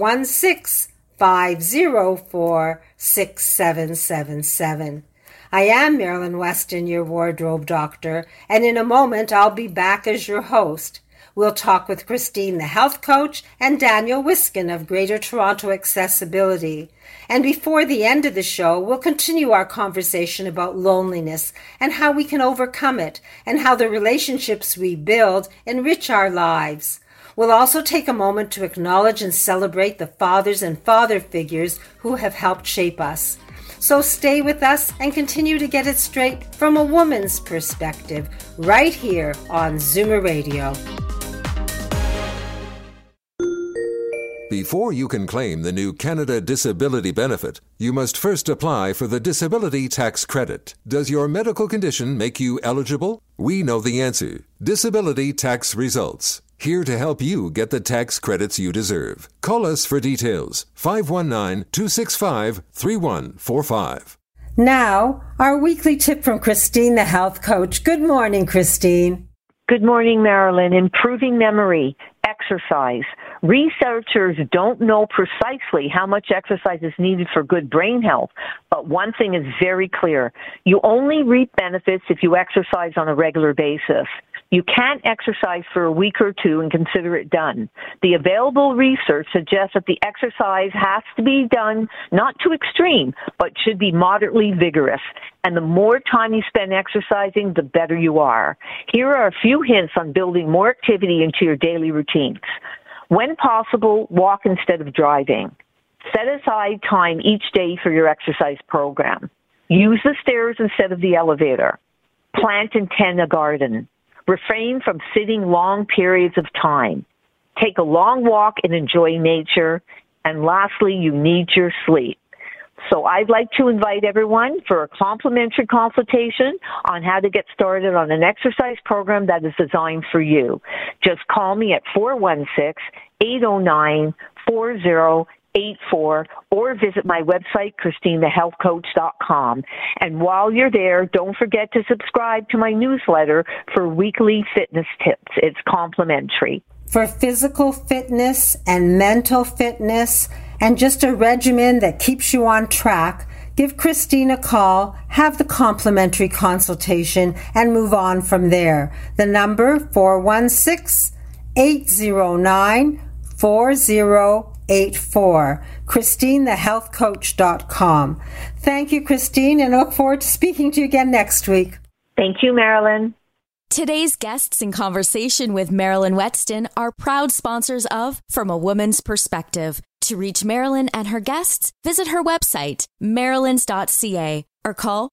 416-504-6777. I am Marilyn Weston, your wardrobe doctor, and in a moment I'll be back as your host. We'll talk with Christine, the health coach, and Daniel Wiskin of Greater Toronto Accessibility. And before the end of the show, we'll continue our conversation about loneliness and how we can overcome it, and how the relationships we build enrich our lives. We'll also take a moment to acknowledge and celebrate the fathers and father figures who have helped shape us. So stay with us and continue to get it straight from a woman's perspective, right here on Zoomer Radio. Before you can claim the new Canada Disability Benefit, you must first apply for the Disability Tax Credit. Does your medical condition make you eligible? We know the answer. Disability Tax Results. Here to help you get the tax credits you deserve. Call us for details. 519-265-3145. Now, our weekly tip from Christine, the health coach. Good morning, Christine. Good morning, Marilyn. Improving memory, exercise. Researchers don't know precisely how much exercise is needed for good brain health, but one thing is very clear. You only reap benefits if you exercise on a regular basis. You can't exercise for a week or two and consider it done. The available research suggests that the exercise has to be done not too extreme, but should be moderately vigorous. And the more time you spend exercising, the better you are. Here are a few hints on building more activity into your daily routines. When possible, walk instead of driving. Set aside time each day for your exercise program. Use the stairs instead of the elevator. Plant and tend a garden. Refrain from sitting long periods of time. Take a long walk and enjoy nature. And lastly, you need your sleep. So I'd like to invite everyone for a complimentary consultation on how to get started on an exercise program that is designed for you. Just call me at 416-809-4084 or visit my website, ChristineTheHealthCoach.com. And while you're there, don't forget to subscribe to my newsletter for weekly fitness tips. It's complimentary. For physical fitness and mental fitness and just a regimen that keeps you on track, give Christine a call, have the complimentary consultation, and move on from there. The number, 416-809-4084. ChristineTheHealthCoach.com. Thank you, Christine, and I look forward to speaking to you again next week. Thank you, Marilyn. Today's guests in conversation with Marilyn Weston are proud sponsors of From a Woman's Perspective. To reach Marilyn and her guests, visit her website, marilyns.ca, or call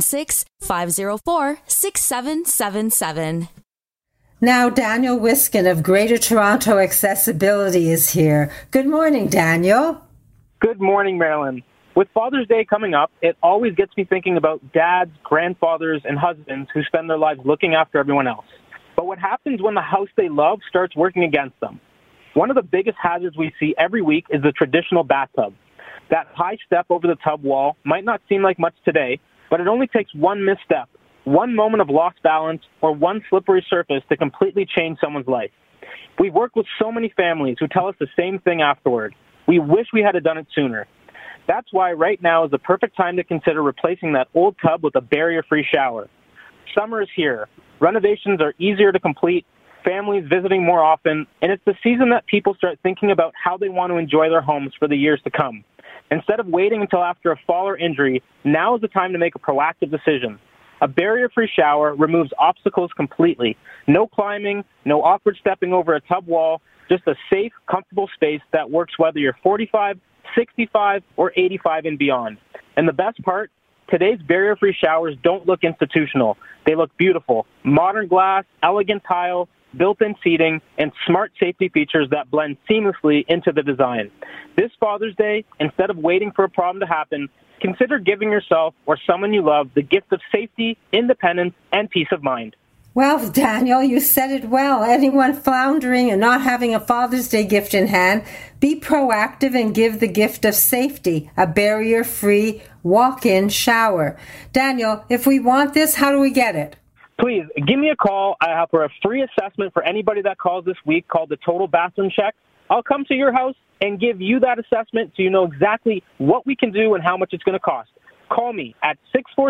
416-504-6777. Now, Daniel Wiskin of Greater Toronto Accessibility is here. Good morning, Daniel. Good morning, Marilyn. With Father's Day coming up, it always gets me thinking about dads, grandfathers, and husbands who spend their lives looking after everyone else. But what happens when the house they love starts working against them? One of the biggest hazards we see every week is the traditional bathtub. That high step over the tub wall might not seem like much today, but it only takes one misstep, one moment of lost balance, or one slippery surface to completely change someone's life. We've worked with so many families who tell us the same thing afterward. We wish we had done it sooner. That's why right now is the perfect time to consider replacing that old tub with a barrier-free shower. Summer is here. Renovations are easier to complete, families visiting more often, and it's the season that people start thinking about how they want to enjoy their homes for the years to come. Instead of waiting until after a fall or injury, now is the time to make a proactive decision. A barrier-free shower removes obstacles completely. No climbing, no awkward stepping over a tub wall, just a safe, comfortable space that works whether you're 45, 65, or 85 and beyond. And the best part, today's barrier-free showers don't look institutional. They look beautiful. Modern glass, elegant tile, built-in seating, and smart safety features that blend seamlessly into the design. This Father's Day, instead of waiting for a problem to happen, consider giving yourself or someone you love the gift of safety, independence, and peace of mind. Well, Daniel, you said it well. Anyone floundering and not having a Father's Day gift in hand, be proactive and give the gift of safety, a barrier-free walk-in shower. Daniel, if we want this, how do we get it? Please, give me a call. I have a free assessment for anybody that calls this week called the Total Bathroom Check. I'll come to your house and give you that assessment so you know exactly what we can do and how much it's going to cost. Call me at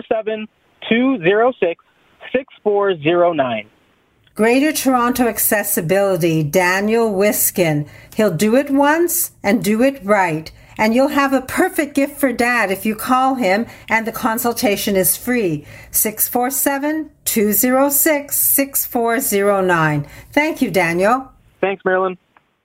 647-206-6409. Greater Toronto Accessibility, Daniel Wiskin. He'll do it once and do it right. And you'll have a perfect gift for Dad if you call him, and the consultation is free. 647-206-6409. Thank you, Daniel. Thanks, Marilyn.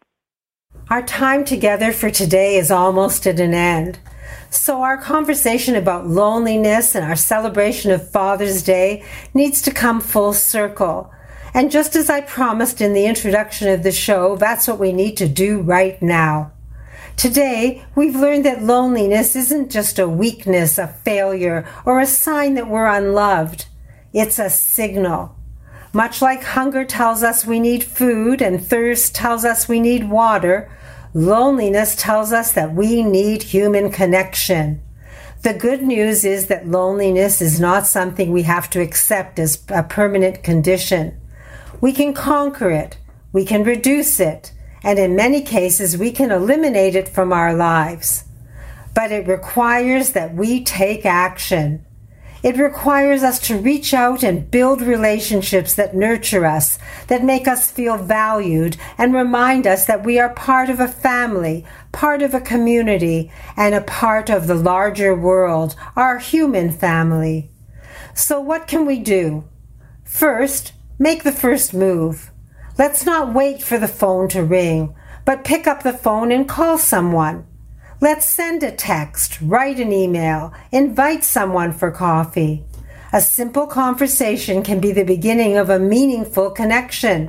Our time together for today is almost at an end. So our conversation about loneliness and our celebration of Father's Day needs to come full circle. And just as I promised in the introduction of the show, that's what we need to do right now. Today, we've learned that loneliness isn't just a weakness, a failure, or a sign that we're unloved. It's a signal. Much like hunger tells us we need food and thirst tells us we need water, loneliness tells us that we need human connection. The good news is that loneliness is not something we have to accept as a permanent condition. We can conquer it, we can reduce it, and in many cases we can eliminate it from our lives. But it requires that we take action. It requires us to reach out and build relationships that nurture us, that make us feel valued, and remind us that we are part of a family, part of a community, and a part of the larger world, our human family. So what can we do? First, make the first move. Let's not wait for the phone to ring, but pick up the phone and call someone. Let's send a text, write an email, invite someone for coffee. A simple conversation can be the beginning of a meaningful connection.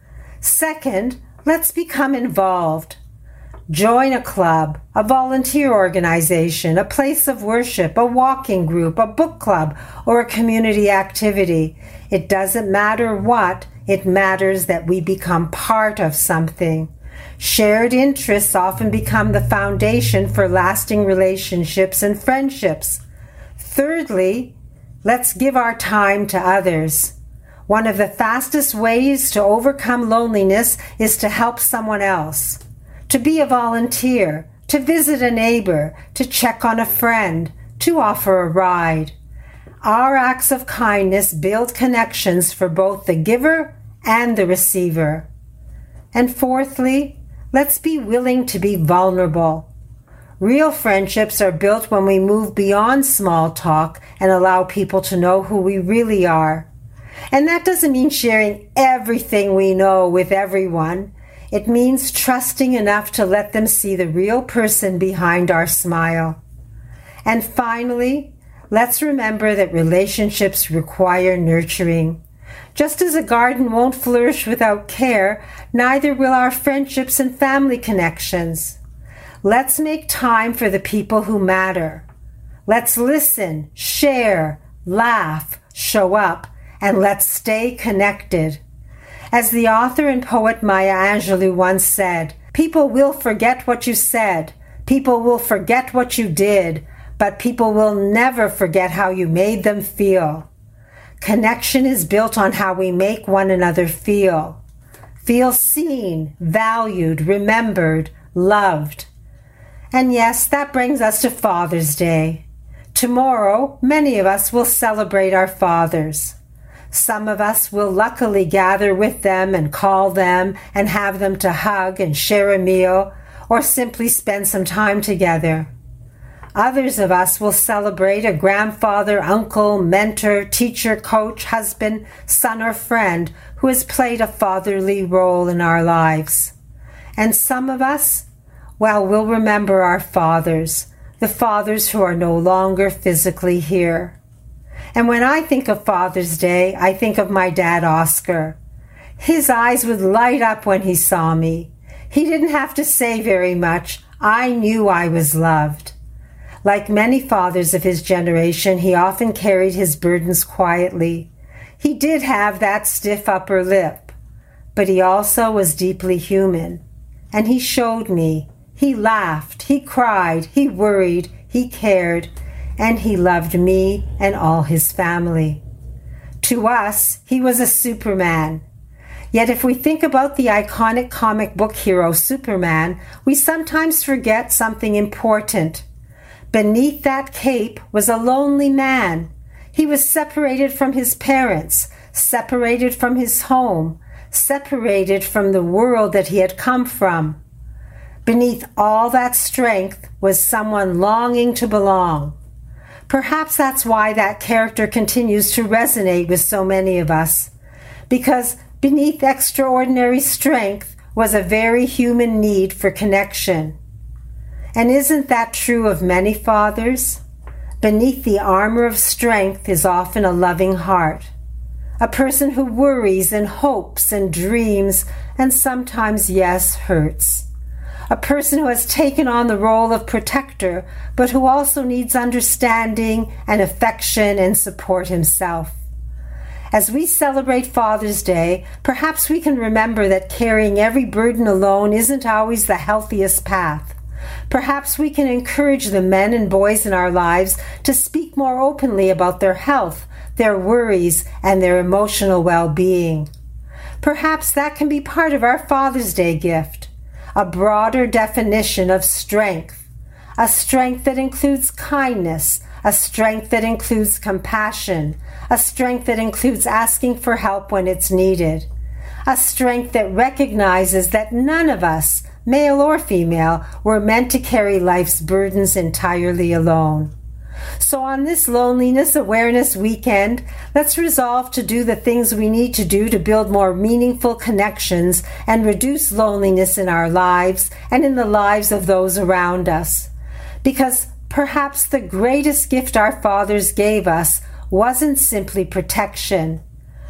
Second, let's become involved. Join a club, a volunteer organization, a place of worship, a walking group, a book club, or a community activity. It doesn't matter what, it matters that we become part of something. Shared interests often become the foundation for lasting relationships and friendships. Thirdly, let's give our time to others. One of the fastest ways to overcome loneliness is to help someone else, to be a volunteer, to visit a neighbor, to check on a friend, to offer a ride. Our acts of kindness build connections for both the giver and the receiver. And fourthly, let's be willing to be vulnerable. Real friendships are built when we move beyond small talk and allow people to know who we really are. And that doesn't mean sharing everything we know with everyone. It means trusting enough to let them see the real person behind our smile. And finally, let's remember that relationships require nurturing. Just as a garden won't flourish without care, neither will our friendships and family connections. Let's make time for the people who matter. Let's listen, share, laugh, show up, and let's stay connected. As the author and poet Maya Angelou once said, people will forget what you said, people will forget what you did, but people will never forget how you made them feel. Connection is built on how we make one another feel. Feel seen, valued, remembered, loved. And yes, that brings us to Father's Day. Tomorrow, many of us will celebrate our fathers. Some of us will luckily gather with them and call them and have them to hug and share a meal, or simply spend some time together. Others of us will celebrate a grandfather, uncle, mentor, teacher, coach, husband, son, or friend who has played a fatherly role in our lives. And some of us, well, we'll remember our fathers, the fathers who are no longer physically here. And when I think of Father's Day, I think of my dad, Oscar. His eyes would light up when he saw me. He didn't have to say very much. I knew I was loved. Like many fathers of his generation, he often carried his burdens quietly. He did have that stiff upper lip, but he also was deeply human. And he showed me. He laughed, he cried, he worried, he cared, and he loved me and all his family. To us, he was a Superman. Yet if we think about the iconic comic book hero Superman, we sometimes forget something important. Beneath that cape was a lonely man. He was separated from his parents, separated from his home, separated from the world that he had come from. Beneath all that strength was someone longing to belong. Perhaps that's why that character continues to resonate with so many of us, because beneath extraordinary strength was a very human need for connection. And isn't that true of many fathers? Beneath the armor of strength is often a loving heart, a person who worries and hopes and dreams and sometimes, yes, hurts. A person who has taken on the role of protector, but who also needs understanding and affection and support himself. As we celebrate Father's Day, perhaps we can remember that carrying every burden alone isn't always the healthiest path. Perhaps we can encourage the men and boys in our lives to speak more openly about their health, their worries, and their emotional well-being. Perhaps that can be part of our Father's Day gift, a broader definition of strength, a strength that includes kindness, a strength that includes compassion, a strength that includes asking for help when it's needed, a strength that recognizes that none of us, male or female, were meant to carry life's burdens entirely alone. So on this Loneliness Awareness Weekend, let's resolve to do the things we need to do to build more meaningful connections and reduce loneliness in our lives and in the lives of those around us. Because perhaps the greatest gift our fathers gave us wasn't simply protection.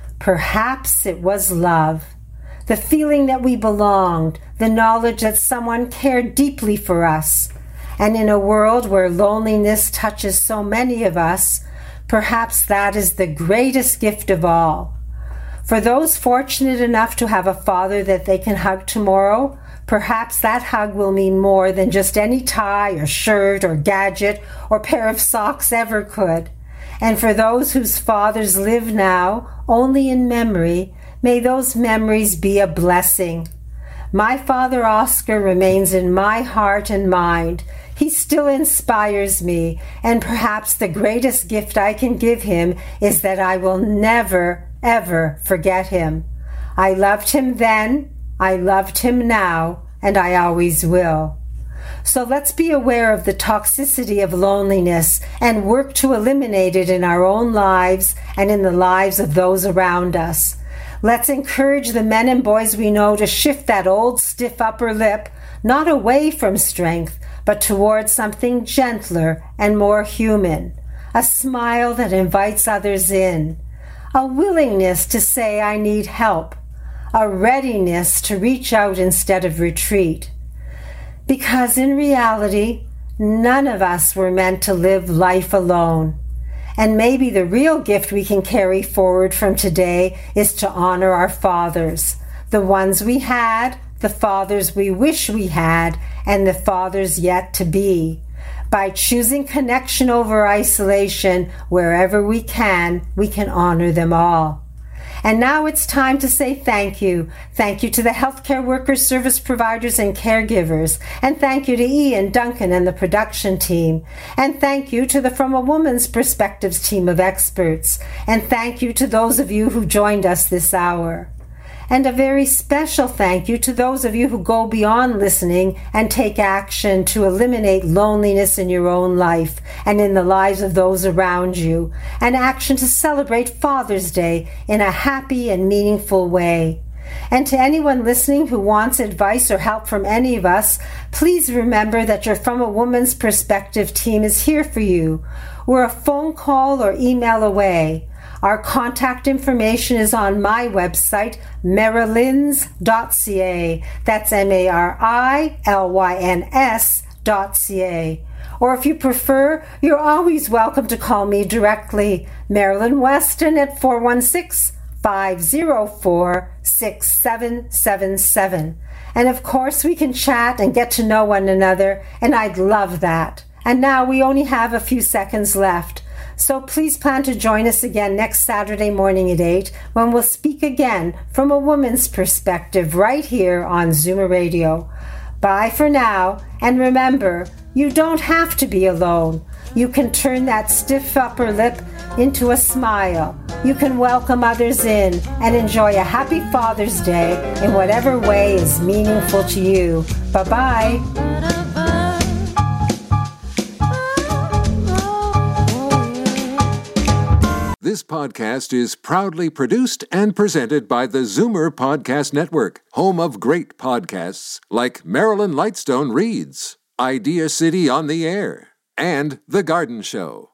Perhaps it was love. The feeling that we belonged, the knowledge that someone cared deeply for us. And in a world where loneliness touches so many of us, perhaps that is the greatest gift of all. For those fortunate enough to have a father that they can hug tomorrow, perhaps that hug will mean more than just any tie or shirt or gadget or pair of socks ever could. And for those whose fathers live now only in memory, may those memories be a blessing. My father Oscar remains in my heart and mind. He still inspires me, and perhaps the greatest gift I can give him is that I will never, ever forget him. I loved him then, I loved him now, and I always will. So let's be aware of the toxicity of loneliness and work to eliminate it in our own lives and in the lives of those around us. Let's encourage the men and boys we know to shift that old stiff upper lip, not away from strength, but towards something gentler and more human, a smile that invites others in, a willingness to say I need help, a readiness to reach out instead of retreat. Because in reality, none of us were meant to live life alone. And maybe the real gift we can carry forward from today is to honor our fathers, the ones we had, the fathers we wish we had, and the fathers yet to be. By choosing connection over isolation, wherever we can honor them all. And now it's time to say thank you. Thank you to the healthcare workers, service providers, and caregivers. And thank you to Ian, Duncan, and the production team. And thank you to the From a Woman's Perspectives team of experts. And thank you to those of you who joined us this hour. And a very special thank you to those of you who go beyond listening and take action to eliminate loneliness in your own life and in the lives of those around you, and action to celebrate Father's Day in a happy and meaningful way. And to anyone listening who wants advice or help from any of us, please remember that your From a Woman's Perspective team is here for you. We're a phone call or email away. Our contact information is on my website, marilyns.ca. That's MARILYNS.ca. Or if you prefer, you're always welcome to call me directly, Marilyn Weston, at 416-504-6777. And of course, we can chat and get to know one another, and I'd love that. And now we only have a few seconds left. So please plan to join us again next Saturday morning at 8 when we'll speak again from a woman's perspective right here on Zoomer Radio. Bye for now, and remember, you don't have to be alone. You can turn that stiff upper lip into a smile. You can welcome others in and enjoy a happy Father's Day in whatever way is meaningful to you. Bye-bye. This podcast is proudly produced and presented by the Zoomer Podcast Network, home of great podcasts like Marilyn Lightstone Reads, Idea City on the Air, and The Garden Show.